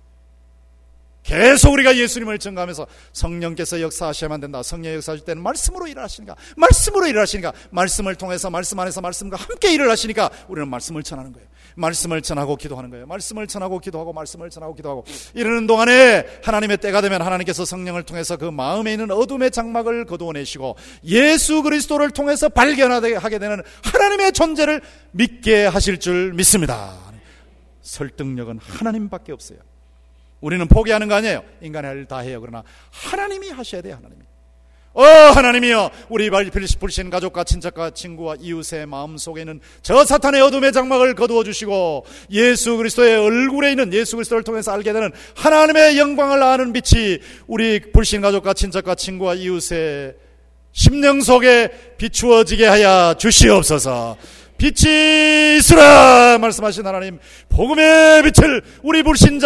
계속 우리가 예수님을 증거하면서 성령께서 역사하셔야만 된다. 성령 역사하실 때는 말씀으로 일하시니까 말씀을 통해서 말씀 안에서 말씀과 함께 일을 하시니까 우리는 말씀을 전하는 거예요. 말씀을 전하고 기도하는 거예요. 말씀을 전하고 기도하고 말씀을 전하고 기도하고 이러는 동안에 하나님의 때가 되면 하나님께서 성령을 통해서 그 마음에 있는 어둠의 장막을 거두어내시고 예수 그리스도를 통해서 발견하게 되는 하나님의 존재를 믿게 하실 줄 믿습니다. 설득력은 하나님밖에 없어요. 우리는 포기하는 거 아니에요. 인간의 할 일 다 해요. 그러나 하나님이 하셔야 돼요. 하나님이여 우리 불신 가족과 친척과 친구와 이웃의 마음속에는 저 사탄의 어둠의 장막을 거두어 주시고 예수 그리스도의 얼굴에 있는 예수 그리스도를 통해서 알게 되는 하나님의 영광을 아는 빛이 우리 불신 가족과 친척과 친구와 이웃의 심령 속에 비추어지게 하여 주시옵소서. 빛이 있으라 말씀하신 하나님 복음의 빛을 우리 불신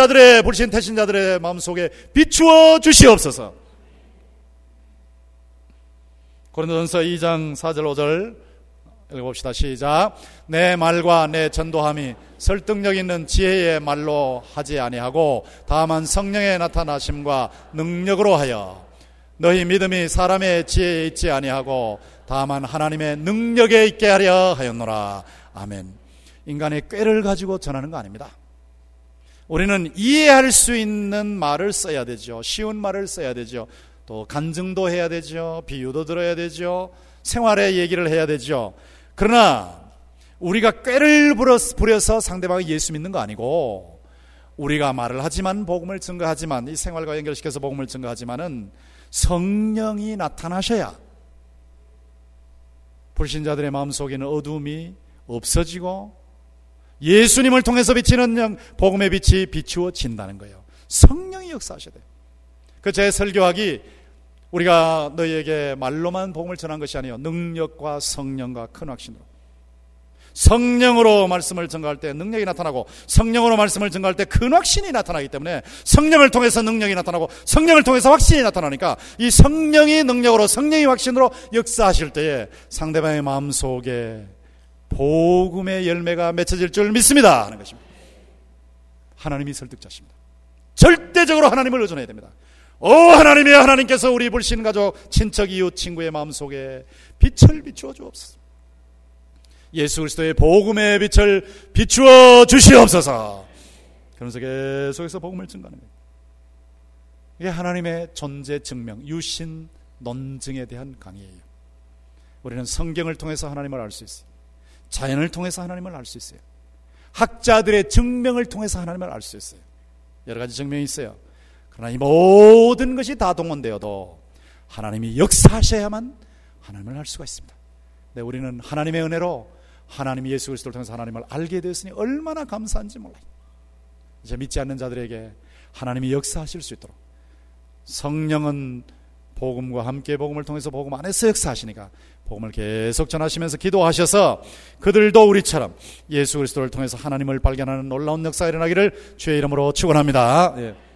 태신자들의 마음속에 비추어 주시옵소서. 고린도전서 2장 4절 5절 읽어봅시다. 시작. 내 말과 내 전도함이 설득력 있는 지혜의 말로 하지 아니하고 다만 성령의 나타나심과 능력으로 하여 너희 믿음이 사람의 지혜에 있지 아니하고 다만 하나님의 능력에 있게 하려 하였노라. 아멘. 인간의 꾀를 가지고 전하는 거 아닙니다. 우리는 이해할 수 있는 말을 써야 되죠. 쉬운 말을 써야 되죠. 또 간증도 해야 되죠. 비유도 들어야 되죠. 생활의 얘기를 해야 되죠. 그러나 우리가 꾀를 부려서 상대방이 예수 믿는 거 아니고, 우리가 말을 하지만 복음을 증거하지만, 이 생활과 연결시켜서 복음을 증거하지만은 성령이 나타나셔야 불신자들의 마음속에는 어둠이 없어지고 예수님을 통해서 비치는 복음의 빛이 비추어진다는 거예요. 성령이 역사하셔야 돼요. 그 제 설교하기, 우리가 너희에게 말로만 복음을 전한 것이 아니요 능력과 성령과 큰 확신으로, 성령으로 말씀을 증거할 때 능력이 나타나고 성령으로 말씀을 증거할 때 큰 확신이 나타나기 때문에 성령을 통해서 능력이 나타나고 성령을 통해서 확신이 나타나니까 이 성령이 능력으로 성령이 확신으로 역사하실 때에 상대방의 마음속에 복음의 열매가 맺혀질 줄 믿습니다 하는 것입니다. 하나님이 설득자십니다. 절대적으로 하나님을 의존해야 됩니다. 하나님이여, 하나님께서 우리 불신가족, 친척, 이웃, 친구의 마음속에 빛을 비추어 주옵소서. 예수 그리스도의 복음의 빛을 비추어 주시옵소서. 그러면서 계속해서 복음을 증거하는 거예요. 이게 하나님의 존재 증명, 유신 논증에 대한 강의예요. 우리는 성경을 통해서 하나님을 알 수 있어요. 자연을 통해서 하나님을 알 수 있어요. 학자들의 증명을 통해서 하나님을 알 수 있어요. 여러 가지 증명이 있어요. 그러나 이 모든 것이 다 동원되어도 하나님이 역사하셔야만 하나님을 알 수가 있습니다. 네, 우리는 하나님의 은혜로 하나님이 예수 그리스도를 통해서 하나님을 알게 되었으니 얼마나 감사한지 몰라요. 이제 믿지 않는 자들에게 하나님이 역사하실 수 있도록, 성령은 복음과 함께 복음을 통해서 복음 안에서 역사하시니까 복음을 계속 전하시면서 기도하셔서 그들도 우리처럼 예수 그리스도를 통해서 하나님을 발견하는 놀라운 역사가 일어나기를 주의 이름으로 축원합니다. 예.